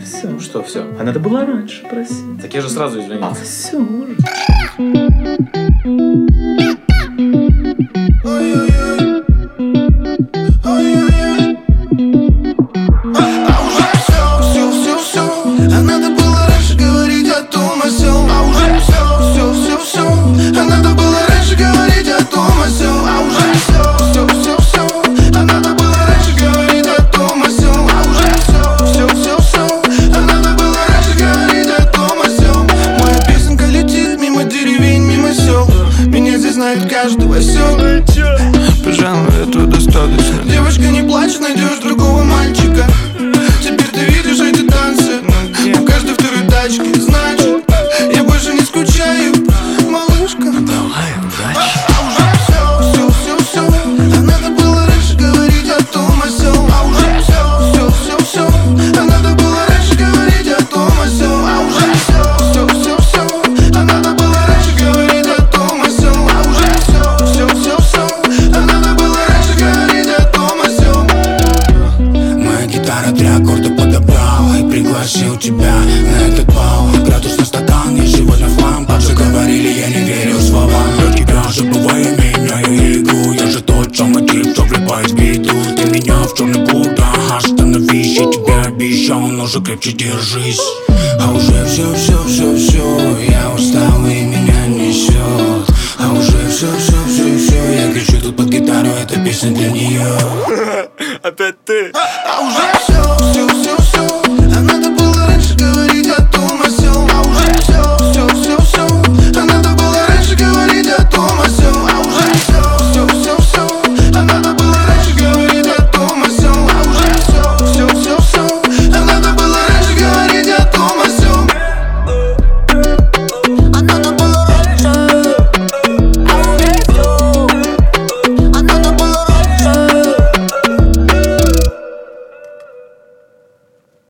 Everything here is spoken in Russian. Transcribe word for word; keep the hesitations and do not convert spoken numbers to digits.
все. Что все? А надо было раньше просить. Так я же сразу А извинился. все уже. Знает каждого сел. Пожалуй, этого достаточно. Девочка, не плачь, найдешь другого мальчика. Теперь ты видишь эти танцы в каждой второй тачке. Значит, я больше не скучаю, малышка. Давай, удачи. А уже все, все, все, все. А надо было раньше говорить о том, о сём. А уже все, все, все, все. А надо было раньше говорить о том, о сём. А уже все, все, все, все. А надо было раньше говорить о том, о сём. Все, все, все, а надо было раньше говорить о том, о сём. Моя гитара три аккорда подобрал и пригласил тебя на этот бал. Градус на стакан, я сегодня в хлам. Как же говорили, я не верил словам. Я тебя забываю, меняю игру. Я же тот самый тип, что влипает в беду. Ты меня в черный путь, остановись. Я тебе обещал, но же крепче держись. А уже все, все, все, все. Я устал и меня несет. А уже все, все, все, все. Я кричу тут под гитару, эта песня для нее. Опять ты. А уже все, все, все,